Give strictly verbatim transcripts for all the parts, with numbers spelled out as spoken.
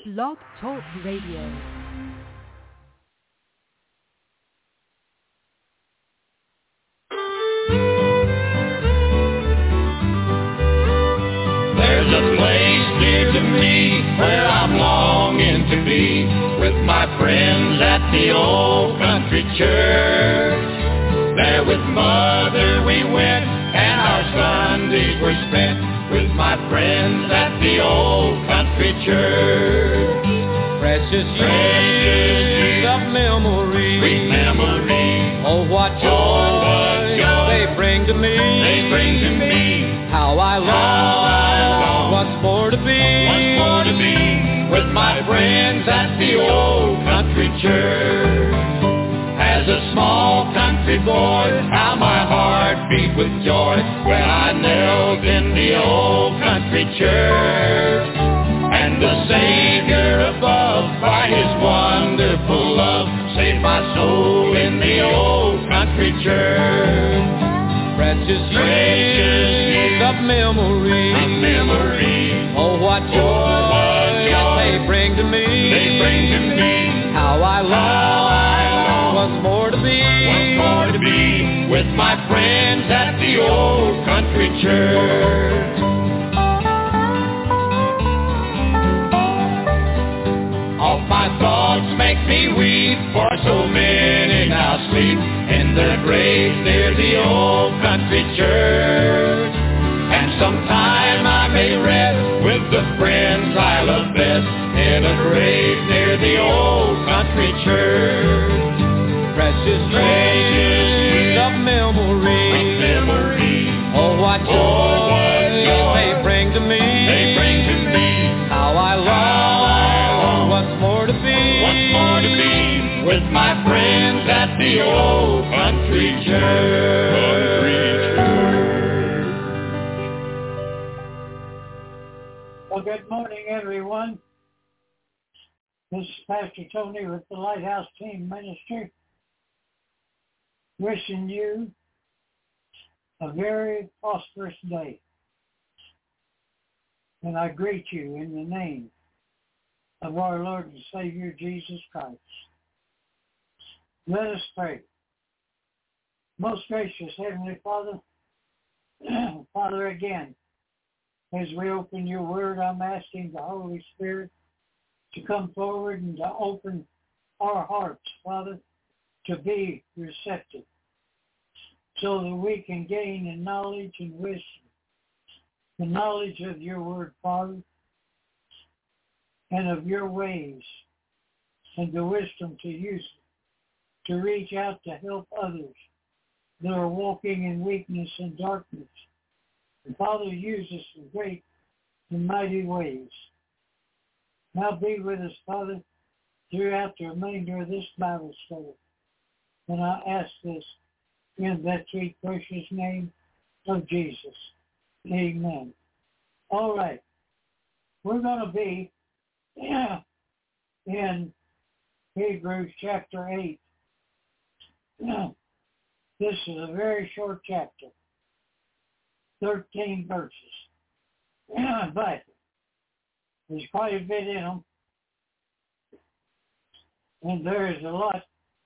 Blog Talk Radio. There's a place dear to me where I'm longing to be with my friends at the old country church. There with Mother we went and our Sundays were spent with my friends at the old country church. Precious years of memory, sweet memory. Oh, what joy, oh, what joy they bring to me. They bring to me. How I long, How I long what's more to be, what's more to be with my friends at the old country church. As a small country boy, how my heart beat with joy when I knelt in the old country church. And the Savior above, by His wonderful love, saved my soul in the old country church. Precious years of memory, of memory. Oh, what joy, oh, what joy they bring to me. They bring to me. How I long, How I long what's more to be, what's more to be with my friends at the old country church. All my thoughts make me weep, for so many now sleep in their graves near the old country church. And sometime I may rest with the friends I love best in a grave near the old country church. Precious years of memory, of memory. Oh, what joy, oh, what joy they bring to me. They bring to me. How I long, How I long what's more to be, what's more to be with my friends at the old country church. Well, good morning, everyone. This is Pastor Tony with the Lighthouse Team Ministry, wishing you a very prosperous day. And I greet you in the name of our Lord and Savior, Jesus Christ. Let us pray. Most gracious Heavenly Father, Father, again, as we open your word, I'm asking the Holy Spirit to come forward and to open our hearts, Father, to be receptive so that we can gain in knowledge and wisdom, the knowledge of your word, Father, and of your ways, and the wisdom to use it, to reach out to help others that are walking in weakness and darkness. And Father, use us in great and mighty ways. Now be with us, Father, throughout the remainder of this Bible study. And I ask this in that sweet, precious name of Jesus. Amen. All right. We're going to be in Hebrews chapter eight. This is a very short chapter, thirteen verses. But there's quite a bit in them. And there is a lot.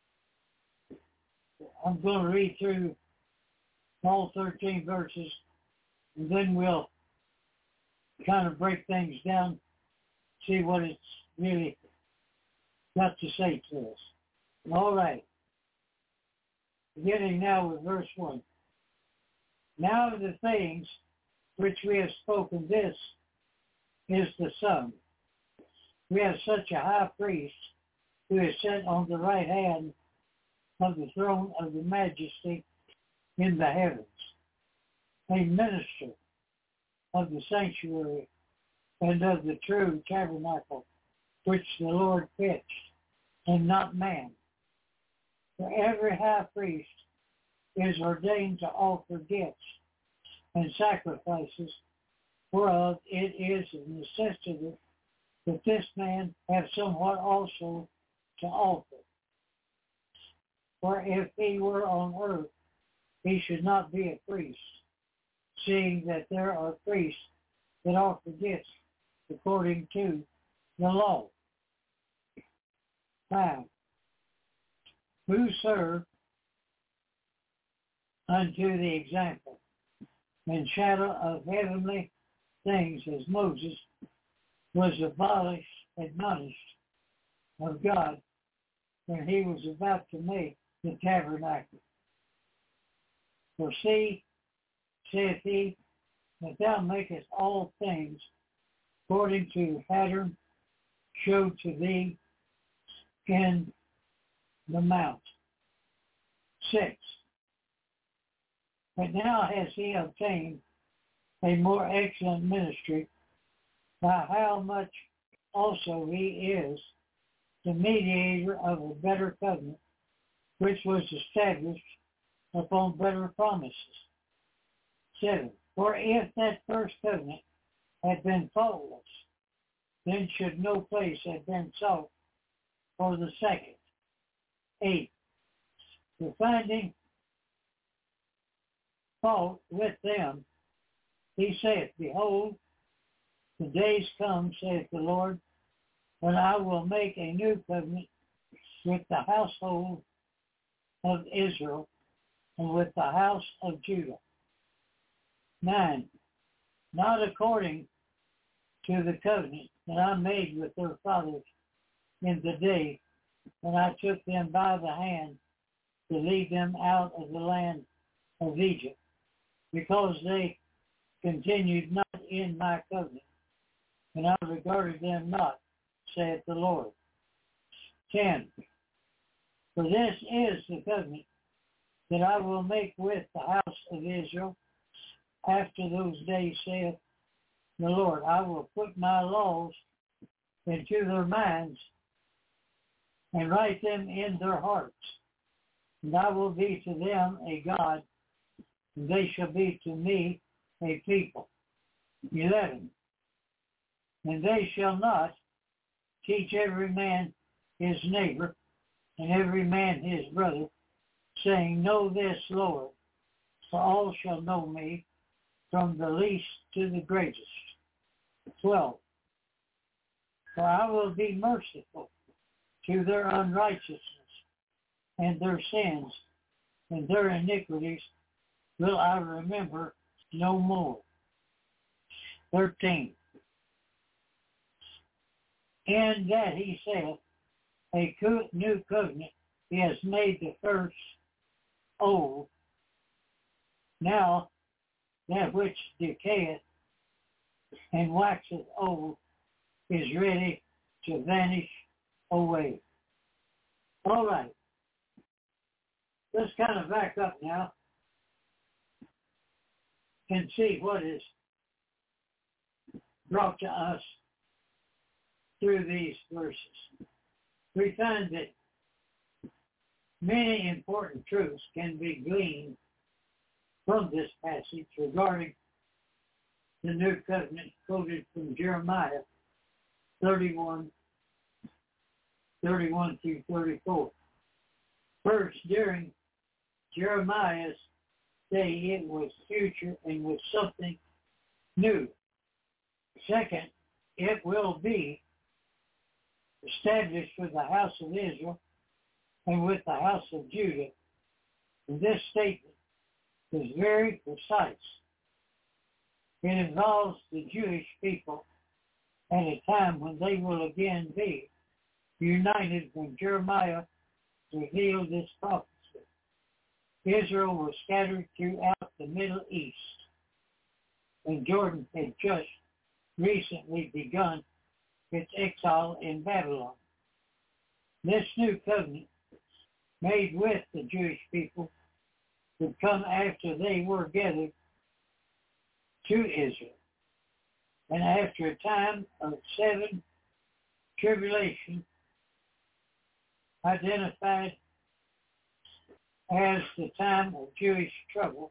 I'm going to read through all thirteen verses, and then we'll kind of break things down, see what it's really got to say to us. All right. Beginning now with verse one. Now of the things which we have spoken, this is the sum. We have such a high priest who is set on the right hand of the throne of the majesty in the heavens, a minister of the sanctuary and of the true tabernacle which the Lord pitched, and not man. For every high priest is ordained to offer gifts and sacrifices, whereof it is a necessity that this man have somewhat also to offer. For if he were on earth, he should not be a priest, seeing that there are priests that offer gifts according to the law. Five. Who serve unto the example and shadow of heavenly things as Moses was abolished, admonished of God when he was about to make the tabernacle. For see, saith he, that thou makest all things according to the pattern showed to thee in the mount. Six. But now has he obtained a more excellent ministry, by how much also he is the mediator of a better covenant, which was established upon better promises. Seven. For if that first covenant had been faultless, then should no place have been sought for the second. Eight. For finding fault with them, he saith, Behold, the days come, saith the Lord, when I will make a new covenant with the household of Israel and with the house of Judah. Nine. Not according to the covenant that I made with their fathers in the day when I took them by the hand to lead them out of the land of Egypt, because they continued not in my covenant, and I regarded them not, saith the Lord. Ten. For this is the covenant that I will make with the house of Israel after those days, saith the Lord. I will put my laws into their minds and write them in their hearts. And I will be to them a God, and they shall be to me a people. Eleven. And they shall not teach every man his neighbor, and every man his brother, saying, Know this, Lord, for all shall know me, from the least to the greatest. Twelve. For I will be merciful to their unrighteousness, and their sins, and their iniquities will I remember no more. Thirteen. In that he saith, a new covenant he has made the first old. Now that which decayeth and waxeth old is ready to vanish away. All right. Let's kind of back up now and see what is brought to us through these verses. We find that many important truths can be gleaned from this passage regarding the new covenant quoted from Jeremiah thirty-one, thirty-one through thirty-four. First, during Jeremiah's day, it was future and was something new. Second, it will be established with the house of Israel and with the house of Judah. And this statement is very precise. It involves the Jewish people at a time when they will again be united when Jeremiah revealed this prophecy. Israel was scattered throughout the Middle East, and Jordan had just recently begun its exile in Babylon. This new covenant made with the Jewish people would come after they were gathered to Israel, and after a time of seven tribulation identified as the time of Jewish trouble.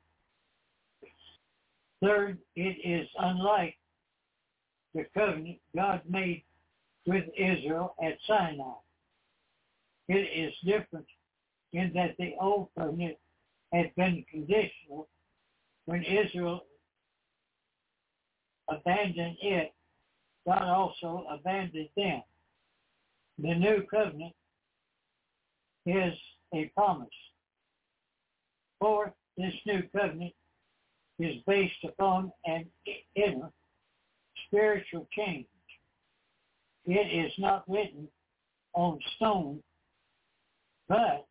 Third, it is unlike the covenant God made with Israel at Sinai. It is different in that the old covenant had been conditional when Israel abandoned it God also abandoned them. The new covenant is a promise. Fourth, this new covenant is based upon an inner spiritual change. It is not written on stone, but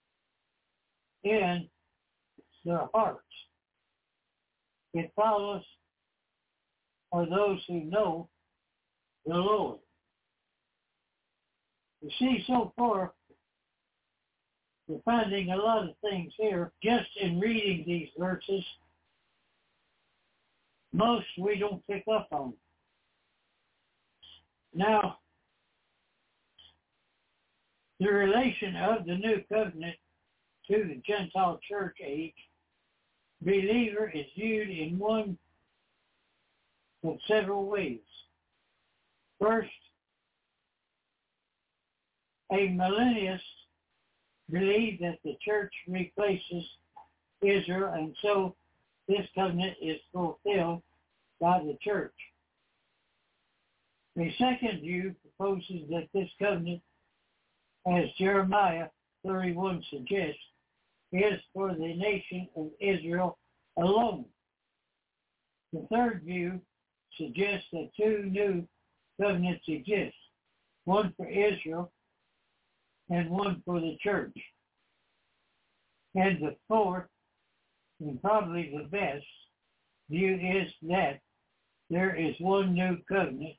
in their hearts. It follows for those who know the Lord. You see, so far, we're finding a lot of things here just in reading these verses. Most we don't pick up on. Now, the relation of the new covenant to the Gentile church age believer is viewed in one of several ways. First, a millennialist believed that the church replaces Israel, and so this covenant is fulfilled by the church. A second view proposes that this covenant, as Jeremiah thirty-one suggests, is for the nation of Israel alone. The third view suggests that two new covenants exist, one for Israel and one for the church. And the fourth, and probably the best, view is that there is one new covenant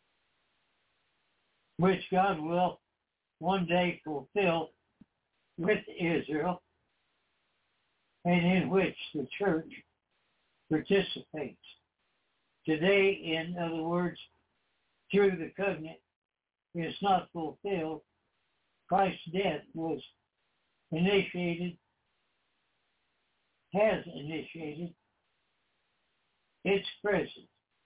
which God will one day fulfill with Israel and in which the church participates. Today, in other words, through the covenant is not fulfilled, Christ's death was initiated, has initiated its present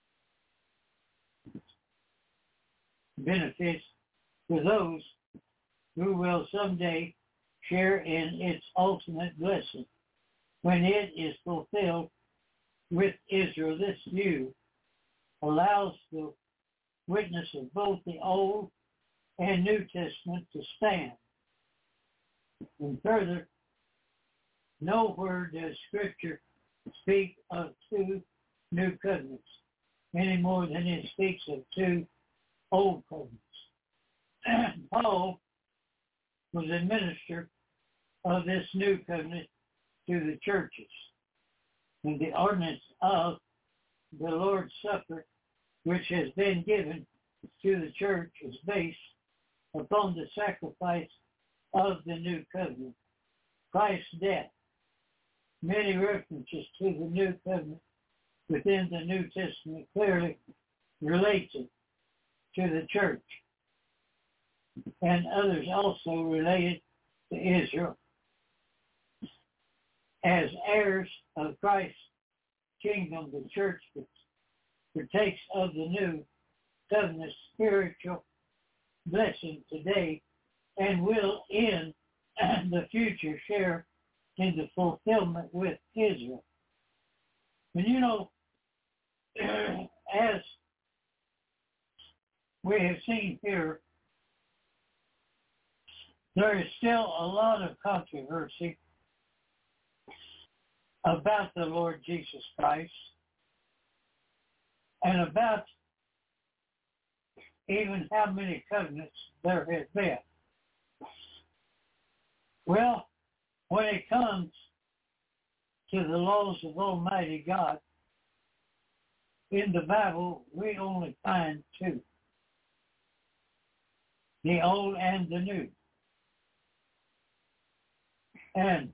benefits for those who will someday share in its ultimate blessing when it is fulfilled with Israel. This view allows the witness of both the Old and New Testament to stand. And further, nowhere does Scripture speak of two new covenants any more than it speaks of two old covenants. Paul was a minister of this new covenant to the churches. And the ordinance of the Lord's Supper, which has been given to the church, is based upon the sacrifice of the new covenant, Christ's death. Many references to the new covenant within the New Testament clearly related to the church, and others also related to Israel. As heirs of Christ's kingdom, the church partakes of the new covenant spiritual blessing today and will in the future share in the fulfillment with Israel. And you know, as we have seen here, there is still a lot of controversy about the Lord Jesus Christ and about even how many covenants there have been. Well, when it comes to the laws of Almighty God, in the Bible, we only find two, the Old and the New. And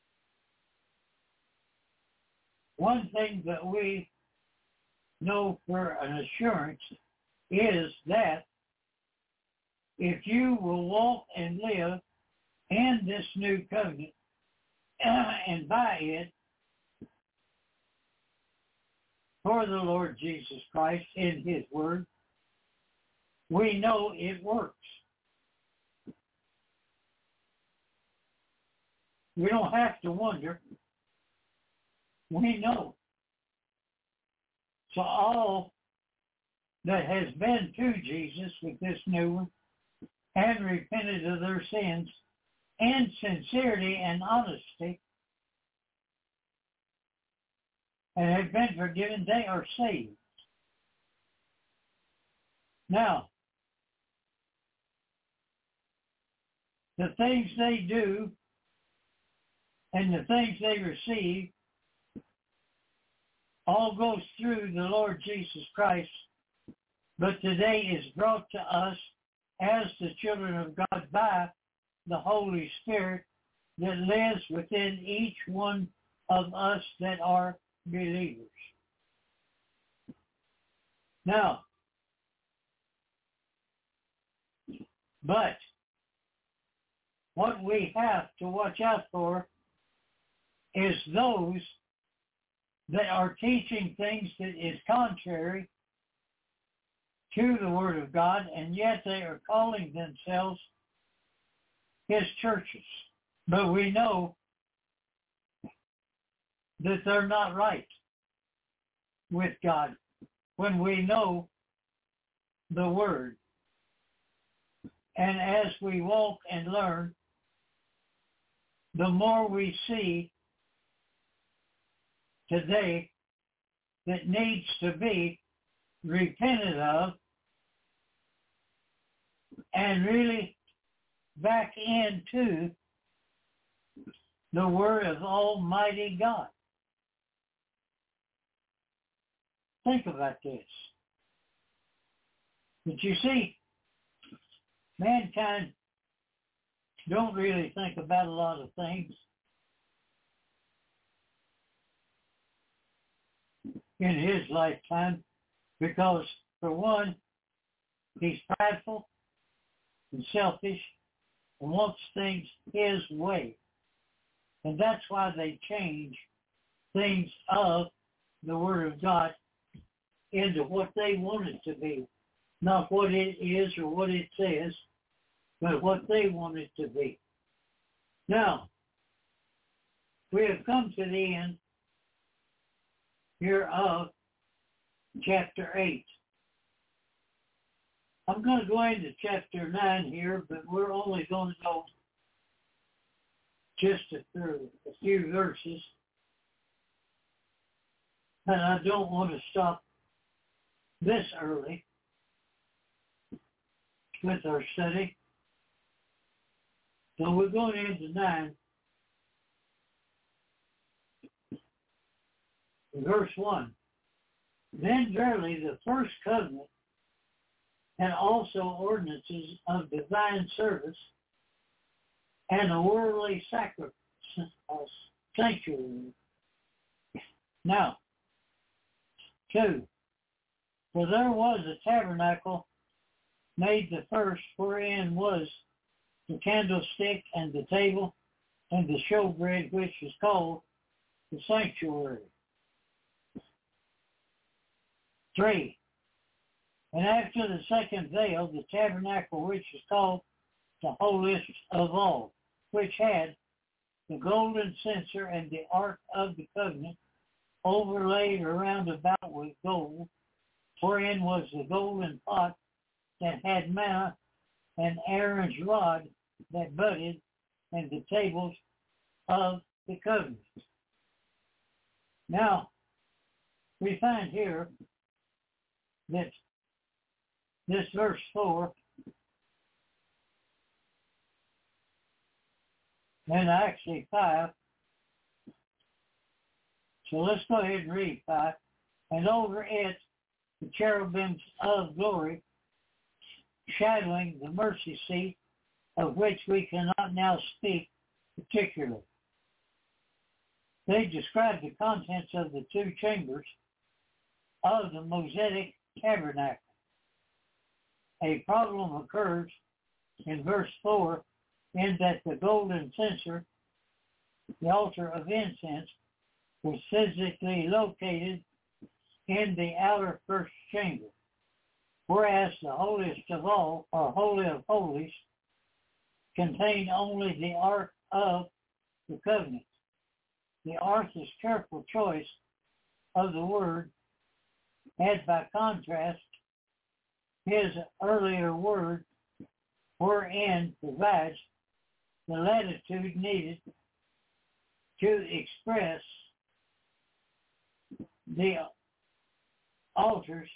one thing that we know for an assurance is that if you will walk and live in this new covenant uh, and by it for the Lord Jesus Christ in His Word, we know it works. We don't have to wonder. We know. So all that has been to Jesus with this new one and repented of their sins in sincerity and honesty and have been forgiven, they are saved. Now, the things they do and the things they receive all goes through the Lord Jesus Christ, but today is brought to us as the children of God by the Holy Spirit that lives within each one of us that are believers. Now, but what we have to watch out for is those that are teaching things that is contrary to the Word of God, and yet they are calling themselves His churches. But we know that they're not right with God when we know the Word. And as we walk and learn, the more we see today that needs to be repented of and really back into the Word of Almighty God. Think about this. But you see, mankind don't really think about a lot of things. In his lifetime, because for one, he's prideful and selfish and wants things his way. And that's why they change things of the Word of God into what they want it to be. Not what it is or what it says, but what they want it to be. Now, we have come to the end here of chapter eight. I'm going to go into chapter nine here, but we're only going to go just a, a few verses. And I don't want to stop this early with our study. So we're going into nine. Verse one. Then verily the first covenant and also ordinances of divine service and a worldly sacrifice, uh, sanctuary. Now, two. For there was a tabernacle made the first, wherein was the candlestick and the table and the showbread, which is called the sanctuary. Three. And after the second veil, the tabernacle, which is called the holiest of all, which had the golden censer and the ark of the covenant overlaid around about with gold, wherein was the golden pot that had manna and Aaron's rod that budded, and the tables of the covenant. Now, we find here that this verse four, and actually five, so let's go ahead and read five. And over it, the cherubims of glory, shadowing the mercy seat, of which we cannot now speak particularly. They describe the contents of the two chambers of the Mosaic tabernacle. A problem occurs in verse four in that the golden censer, the altar of incense, was physically located in the outer first chamber, whereas the holiest of all, or holy of holies, contained only the ark of the covenant. The ark is careful choice of the word, as by contrast his earlier word wherein provides the latitude needed to express the altar's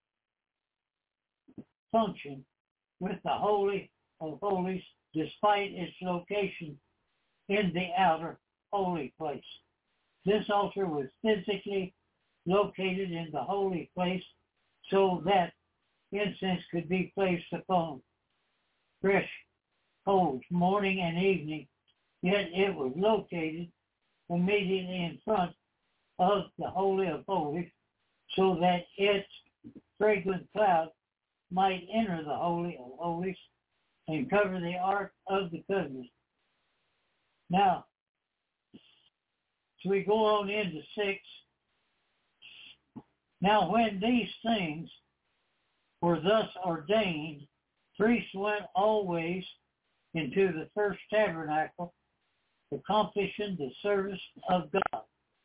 function with the Holy of Holies despite its location in the outer holy place. This altar was physically located in the holy place so that incense could be placed upon fresh coals morning and evening, yet it was located immediately in front of the Holy of Holies so that its fragrant cloud might enter the Holy of Holies and cover the Ark of the Covenant. Now, so we go on into six. Now, when these things were thus ordained, priests went always into the first tabernacle, accomplishing the service of God.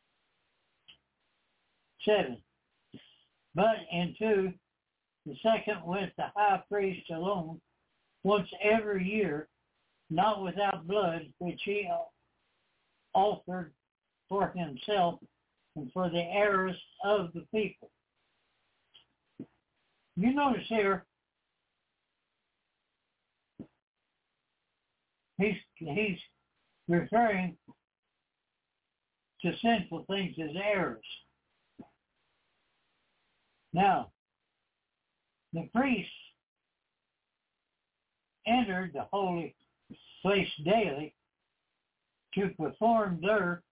Seven. But into the second went the high priest alone, once every year, not without blood, which he offered for himself and for the errors of the people. You notice here, he's, he's referring to sinful things as errors. Now, the priests entered the holy place daily to perform their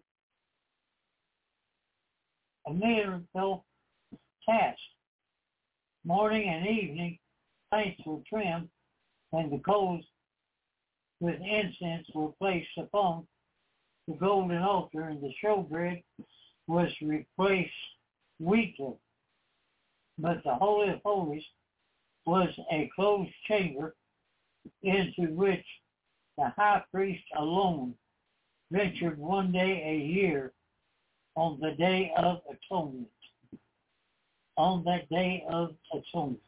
miracle task. Morning and evening, saints were trimmed, and the coals with incense were placed upon the golden altar, and the showbread was replaced weekly. But the Holy of Holies was a closed chamber into which the high priest alone ventured one day a year on the Day of Atonement. On that Day of Atonement.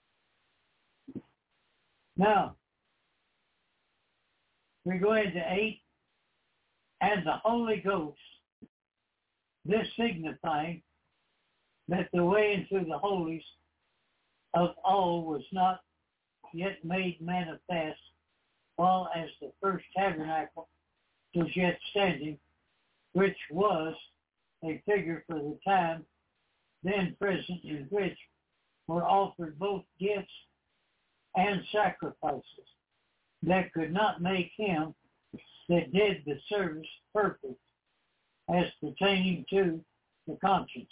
Now, we go into eight. And the Holy Ghost, this signifying that the way into the holies of all was not yet made manifest, while as the first tabernacle was yet standing, which was a figure for the time then present, in which were offered both gifts and sacrifices that could not make him that did the service perfect as pertaining to the conscience.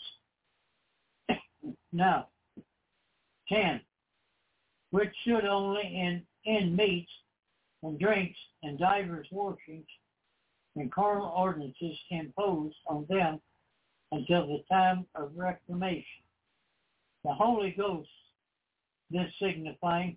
Now, ten, which stood only in, in meats and drinks and divers washings and carnal ordinances imposed on them until the time of Reformation. The Holy Ghost, this signifying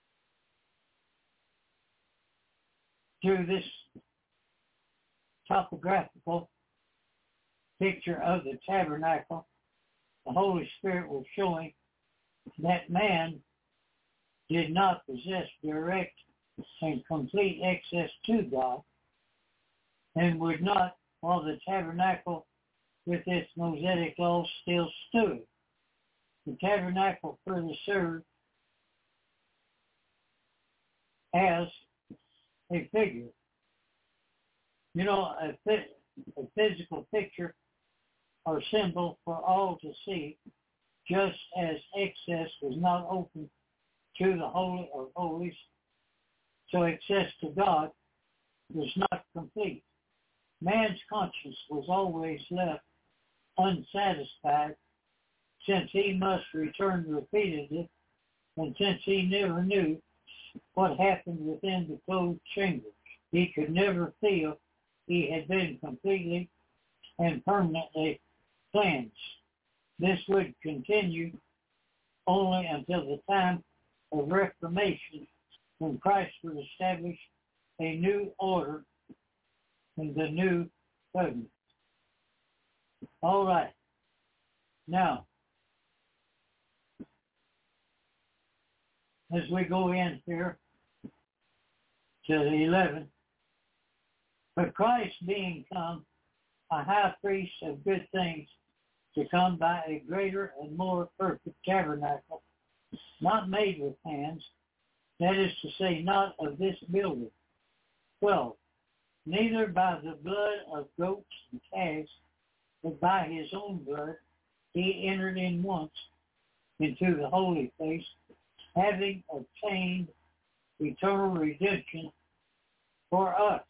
through this topographical picture of the tabernacle, the Holy Spirit was showing that man did not possess direct and complete access to God, and would not, while the tabernacle with its Mosaic law still stood. The tabernacle further served as a figure. You know, a, a physical picture or symbol for all to see, just as access was not open to the Holy of Holies, so access to God was not complete. Man's conscience was always left unsatisfied, since he must return repeatedly, and since he never knew what happened within the closed chamber. He could never feel he had been completely and permanently cleansed. This would continue only until the time of Reformation, when Christ would establish a new order in the new covenant. All right. Now, as we go in here to the eleven. But Christ being come, a high priest of good things, to come by a greater and more perfect tabernacle, not made with hands, that is to say, not of this building. twelve. Neither by the blood of goats and calves, but by his own blood, he entered in once into the holy place, having obtained eternal redemption for us.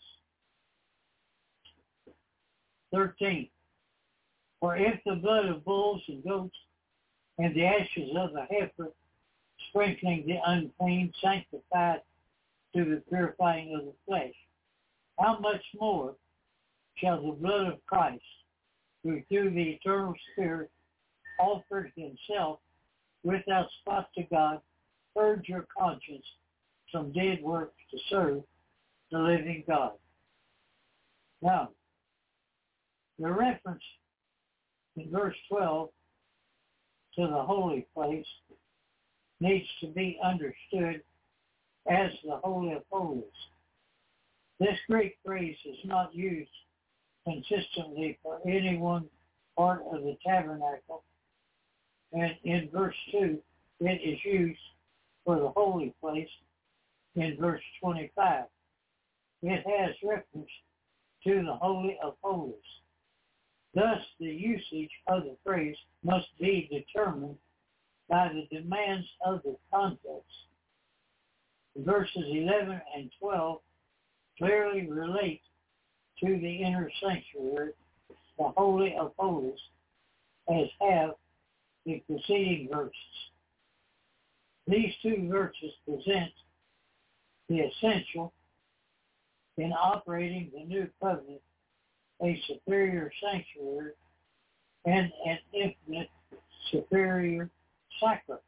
thirteen. For if the blood of bulls and goats and the ashes of the heifer, sprinkling the unclean, sanctified to the purifying of the flesh, how much more shall the blood of Christ, who through the eternal Spirit offered himself without spot to God, purge your conscience from dead works to serve the living God. Now, the reference in verse twelve to the holy place needs to be understood as the Holy of Holies. This Greek phrase is not used consistently for any one part of the tabernacle, and in verse two, it is used for the holy place in verse twenty-five. It has reference to the Holy of Holies. Thus, the usage of the phrase must be determined by the demands of the context. Verses eleven and twelve clearly relate to the inner sanctuary, the Holy of Holies, as have the preceding verses. These two verses present the essential in operating the new covenant, a superior sanctuary and an infinite superior sacrifice.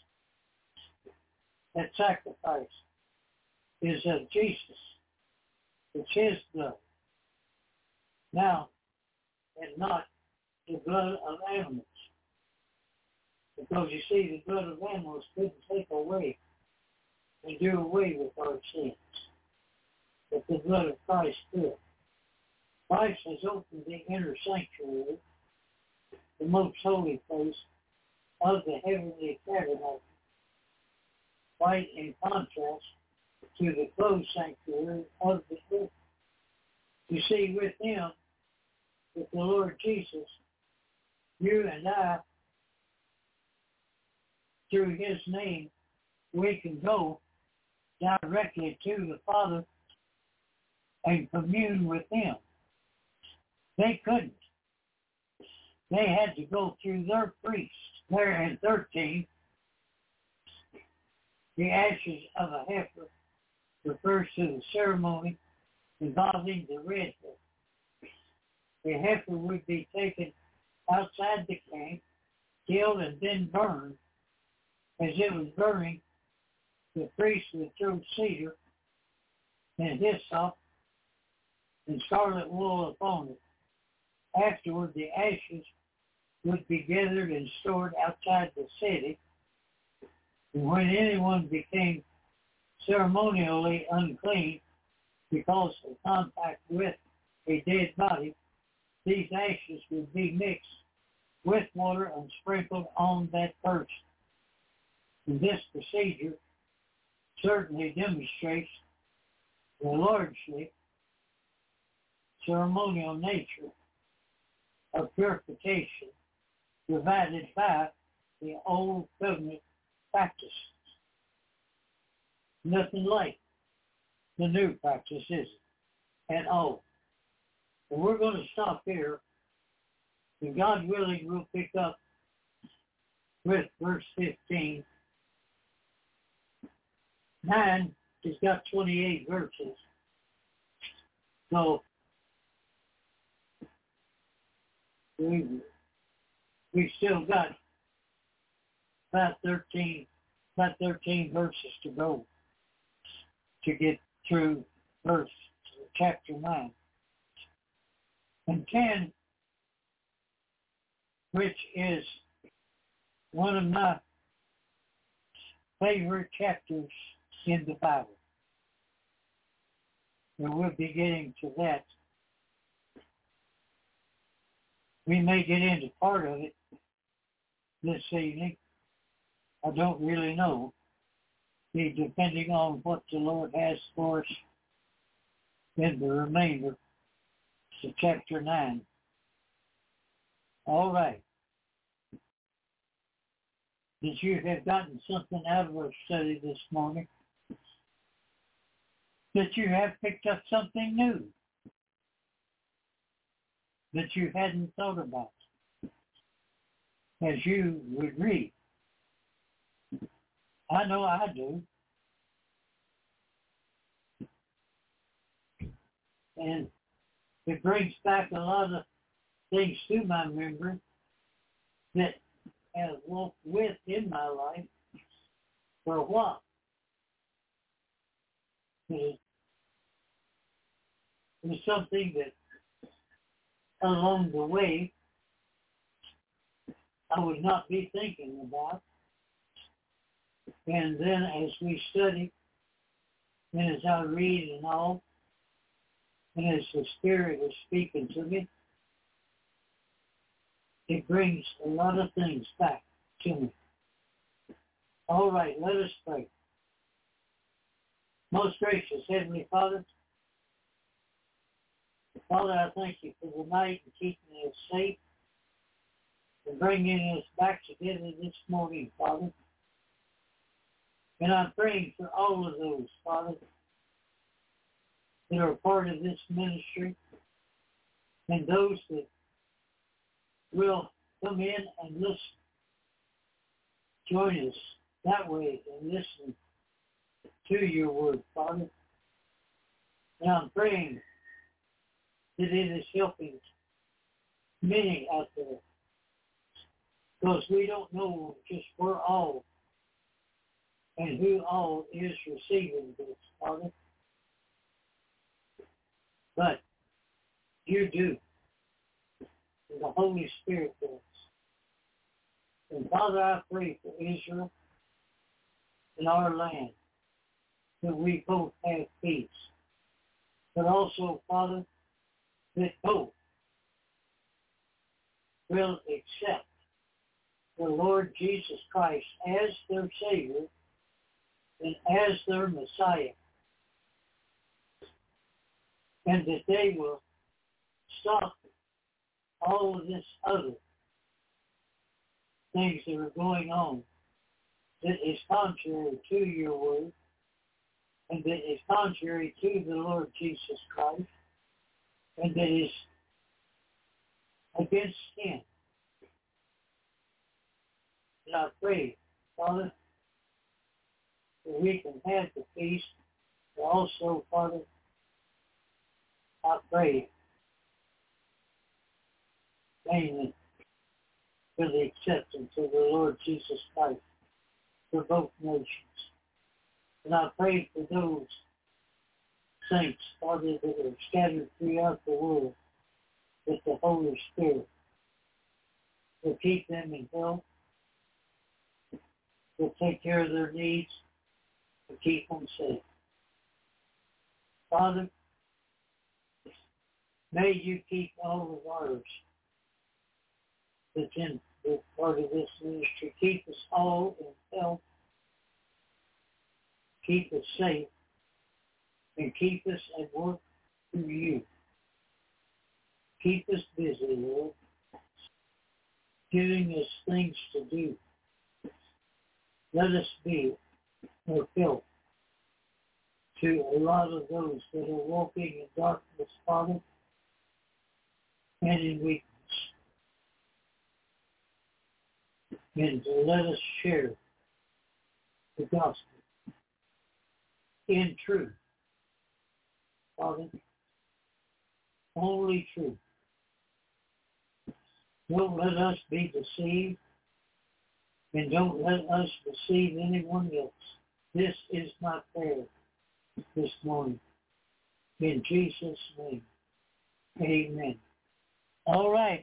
That sacrifice is of Jesus. It's his blood. Now, and not the blood of animals. Because you see, the blood of animals couldn't take away and do away with our sins. But the blood of Christ could. Christ has opened the inner sanctuary, the most holy place of the heavenly tabernacle, quite in contrast to the closed sanctuary of the earth. You see, with him, with the Lord Jesus, you and I, through his name, we can go directly to the Father and commune with him. They couldn't. They had to go through their priest. There in thirteen, the ashes of a heifer refers to the ceremony involving the red heifer. The heifer would be taken outside the camp, killed, and then burned. As it was burning, the priest would throw cedar and hyssop and scarlet wool upon it. Afterward, the ashes would be gathered and stored outside the city. And when anyone became ceremonially unclean because of contact with a dead body, these ashes would be mixed with water and sprinkled on that person. And this procedure certainly demonstrates the largely ceremonial nature of purification provided by the Old Covenant practices. Nothing like the new practice, is it? At all. And we're going to stop here, and God willing, we'll pick up with verse fifteen. Nine has got twenty-eight verses. So we we still got about thirteen about thirteen verses to go to get through verse chapter nine. And ten, which is one of my favorite chapters in the Bible. And we'll be getting to that. We may get into part of it this evening. I don't really know. Be depending on what the Lord has for us in the remainder of chapter nine. All right. Did you have gotten something out of our study this morning? That you have picked up something new that you hadn't thought about as you would read? I know I do. And it brings back a lot of things to my memory that have walked with in my life for a while. It was something that along the way I would not be thinking about. And then as we study, and as I read and all, and as the Spirit is speaking to me, it brings a lot of things back to me. All right, let us pray. Most gracious Heavenly Father, Father, I thank you for the night and keeping us safe and bringing us back together this morning, Father. And I'm praying for all of those, Father, that are part of this ministry and those that will come in and listen. Join us that way and listen to your word, Father. And I'm praying that it is helping many out there, because we don't know just where all and who all is receiving this, Father. But you do. And the Holy Spirit does. And Father, I pray for Israel and our land, that we both have peace. But also, Father, that both will accept the Lord Jesus Christ as their Savior and as their Messiah. And that they will stop all of this other things that are going on that is contrary to your word and that is contrary to the Lord Jesus Christ and that is against him. And I pray, Father, that we can have the peace, but also, Father, I pray mainly for the acceptance of the Lord Jesus Christ for both nations. And I pray for those saints, Father, that are scattered throughout the world, that the Holy Spirit will keep them in health, will take care of their needs, and keep them safe. Father, may you keep all of ours that's in the part of this ministry. Keep us all in health. Keep us safe. And keep us at work through you. Keep us busy, Lord, giving us things to do. Let us be a help to a lot of those that are walking in darkness, Father, and in weakness. And to let us share the gospel in truth, Father, only truth. Don't let us be deceived, and don't let us deceive anyone else. This is my prayer this morning. In Jesus' name, amen. All right.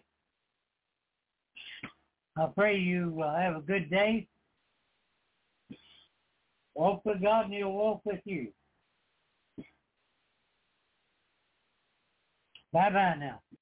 I pray you uh, have a good day. Walk with God and He'll walk with you. Bye-bye now.